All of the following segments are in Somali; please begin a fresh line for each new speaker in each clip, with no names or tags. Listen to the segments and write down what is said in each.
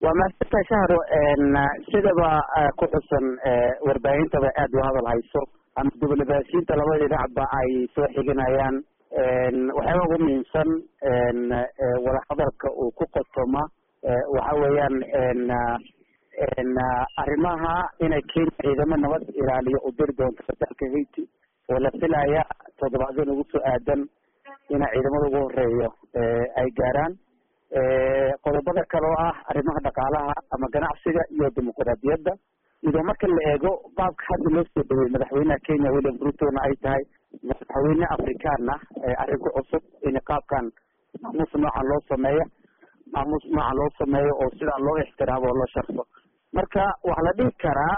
وما شهر sidaba ku xusan warbaahinta aad u hadal hayso ama diblomaasiyiinta labada dhinacba ay soo xiginayaan waxyaaba ugu muhiimsan wada hadalka uu ku qotoma waxa weeyaan arrimaha inay Kenya ciidamo nabad ilaaliyo u diri doonto dalka Haiti oo la filaya toddobaadkan ugu soo aadan in ciidamada ugu horeeyo ay gaaraan qodobada kale oo ah arrimaha dhaqaalaha ama ganacsiga iyo dimuqraadiyadda iyadoo marka la eego qaabka hadda loo soo dhaweeyay madaxweynaha Kenya William Ruto ay tahay madaxweyne Afrikaan ah arrin ku cusub in qaabkan maamuus noocan loo sameeyo oo sida loo ixtiraamo oo loo sharfo marka waxa la dhihi karaa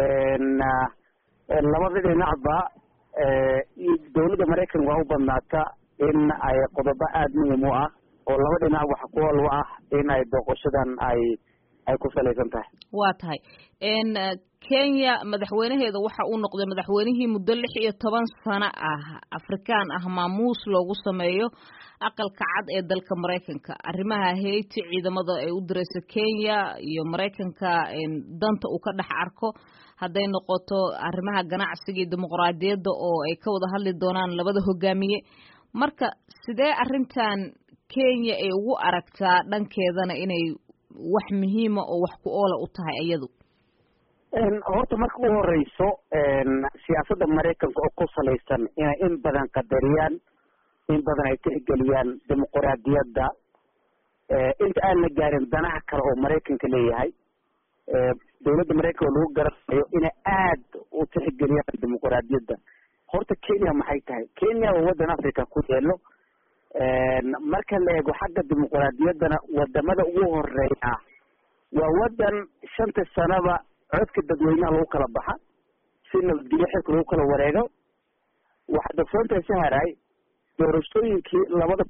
labada dhinacba dowladda Mareykanka waa u badnaata in ay qodobo aad muhiim u ah oo laba dhinac waxa ku wal ah in ay booqashadan ay ku saleysan tahay
waa tahay Kenya madaxweynaheeda waxa uu noqday madaxweynihii muddo 16 sano ah Afrikaan ah maamuus loogu sameeyo aqalka cad ee dalka Mareykanka arrimaha Haiti ciidamada ay u dirayso Kenya iyo Mareykanka danta uu ka dhex arko haday noqoto arrimaha ganacsiga iyo dimuqraadiyadda oo ay ka wada hadli doonaan labada hogaamiye marka sidee arrintan Kenya ay ugu aragtaa dhankeedana inay wax muhiim ah oo wax ku ool u tahay iyadu
horta marka ugu horeyso siyaasadda Mareykanka oo ku saleysan in badan qadariyaan in badan ay tixgeliyaan dimuqraadiyadda inta aan la gaarin danaha kale oo Mareykanka leeyahay dowladda Mareykanka lagu garanayo inay aad u tixgeliyaan dimuqraadiyadda horta Kenya maxay tahay Kenya waa wadan Afrika ku yeelo marka la eego xagga dimuqraadiyaddana wadamada ugu horeeya waa wadan 5 sanaba codka dadweynaha lagu kala baxa si nabadgelyo xilka lagu kala wareego waxa dadsoonta saharay doorashooyinkii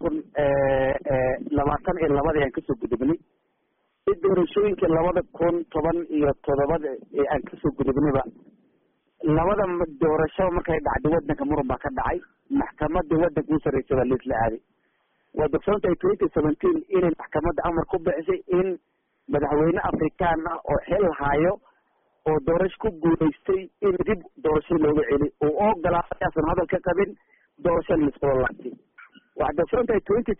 2022 aan kasoo gudubnay doorashooyinkii 2017 aan kasoo gudubnayba labada doorasho markay dhacday wadanka muran baa ka dhacay maxkamadda wadanka u sareysay waa la aaday waa dadsoonta 2017 inay maxkamadda amar ku bixisay in madaxweyne Afrikaan ah oo xil hayo oo doorasho ku guuleystay in dib doorasho looga celi oo ogolaaday asan hadal ka qabin doorasho la soo laabtay waxa dadsoonta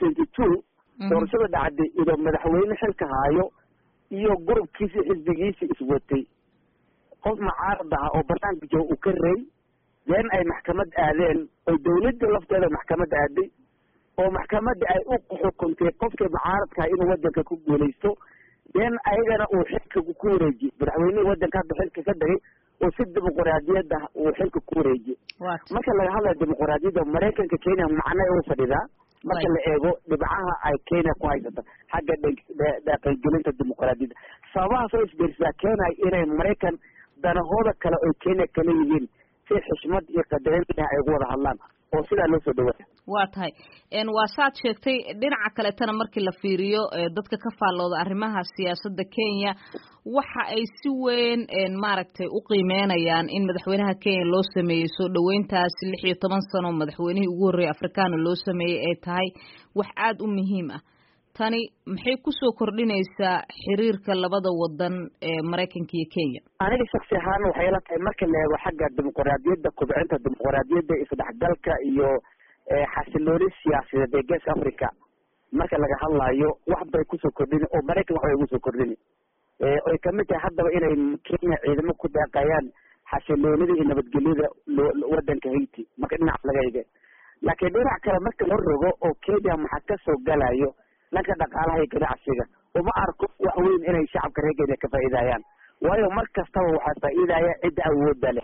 2022 doorashada dhacday iyadoo madaxweyne xilka hayo iyo gurubkiisa xisbigiisa iswatay qof mucaarad ah oo barnaamijka jooga uu ka reey in ay maxkamad aadeen oo dowladda lafteeda maxkamad aaday oo maxkamadda ay u xukuntay qofka mucaaradka inuu wadanka ku guuleysto in ayagana uu xilka ku wareejiyay madaxweynaha wadanka hadda xilka ka dhigay oo si dimuqraadiyadda uu xilka ku wareejiyay marka laga hadlayo dimuqraadiyadda Mareykanka Kenya macna ay u fadhidaa marka la eego dhibcaha ay Kenya ku haysato xagga dhaqangelinta dimuqraadiyadda sababaha soo isbiirsa Kenya inay Mareykan danahooda kale oo Kenya kale yihiin si xushmad iyo qadarin ay ugu wada hadlaan oo sida loo soo dhawaado
waa tahay waa saad sheegtay dhinaca kale tan markii la fiiriyo dadka ka faalooda arrimaha siyaasadda Kenya waxa ay si weyn maaragtay u qiimeynayaan in madaxweynaha Kenya loo sameeyay soo dhaweyntaas 16 sano madaxweynihii ugu horeeyay Afrikaan loo sameeyay ay tahay wax aad u muhiim ah tani maxay ku soo kordhinaysaa xiriirka labada wadan ee Mareykanka iyo Kenya
aniga shakhsi ahaan waxay la tahay marka la eego xagga dimuqraadiyadda kobcinta dimuqraadiyadda isdhexgalka iyo xasilooni siyaasadeed ee Geeska Afrika marka laga hadlayo wax bay ku soo kordhin oo Mareykanka wax ay ku soo kordhin oo kamid tahay haddaba inay Kenya ciidamo ku daaqayaan xasiloonida iyo nabadgelyada wadanka Haiti marka dhinac laga eego laakiin dhinac kale marka la rogo oo Kenya maxaa ka soo galayo lanka dhaqaalaha iyo ganacsiga uma arko wax weyn inay shacabka reer Kenya ka faa'iidayaan waayo markastaba waxa faa'iidaya cid awood leh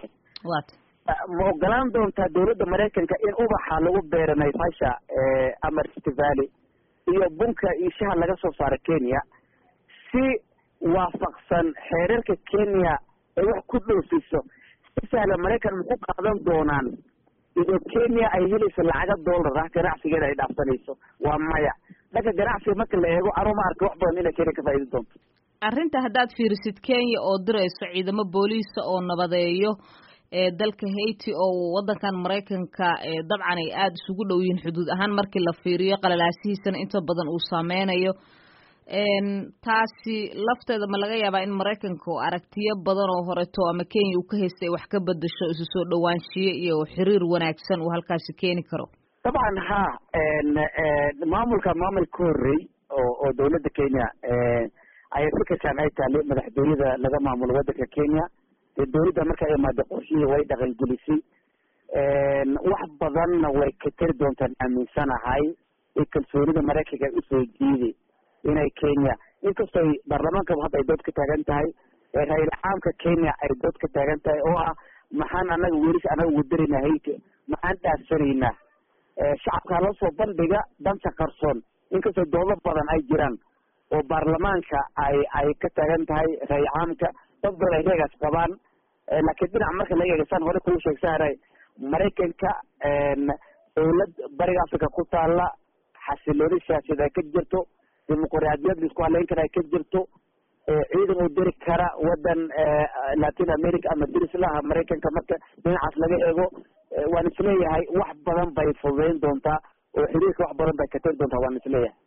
ma ogolaan doontaa dowladda Mareykanka in ubaxa lagu beero Naivasha ama Rift Valley iyo bunka iyo shaha laga soo saaro Kenya si waafaqsan xeerarka Kenya ay wax ku dhoofiso si sahlan Mareykan ku qaadan doonaan iyadoo Kenya ay helayso lacag dollar ah ganacsigeeda ay dhaafsanayso waa maya dadka ganacsiga marka la eego aruma arko wax badan inay Kenya ka faa'iido doonto
arrinta haddaad fiirisid Kenya oo dirayso ciidamo booliis oo nabadeeyo dalka Haiti oo wadankan Mareykanka dabcan ay aad isugu dhow yihiin xuduud ahaan markii la fiiriyo qalalaasihiisana inta badan uu saameynayo taasi lafteeda ma laga yaabaa in Mareykanka oo aragtiyo badan oo horeeto ama Kenya uu ka haystay wax ka bedesho isu soo dhawaanshiyo iyo xiriir wanaagsan uu halkaasi keeni karo
طبعا ها maamulka ka horreey oo dawladda Kenya ay fikirkan ay tahay madaxtooyada laga maamulo waddanka Kenya dawladda marka ay maado qorshihii way dhaqan gelisay wax badanna way ka tiri doontaan aaminsanahay kalsoonida Mareykanka u soo jiiday inay Kenya inkastoo baarlamaanka hadda ay dood ka taagan tahay ra'iisul caamka Kenya ay dood ka taagan tahay oo ah maxaan anaga weeris anaga wadarinahay maxaan dhaafsanaynaa shacabka loo soo bandhiga danta qarsoon inkastoo doodo badan ay jiraan oo baarlamaanka ay ka taagan tahay ra'iisul caamka dad badan ay reegas qabaan laakiin dhinac marka laga eegsan hore ku sheegsanay Mareykanka dawlad bariga Afrika ku taala xasilooni siyaasadeed ay ka jirto dimuqraadiyad isku haleyn kara ay ka jirto ciidan u diri kara wadan Latin America ama dirislaha Mareykanka marka dhinacaas laga eego waan isleeyahay wax badan bay fududeyn doontaa oo xiriirka wax badan bay ka tiri doontaa waan isleeyahay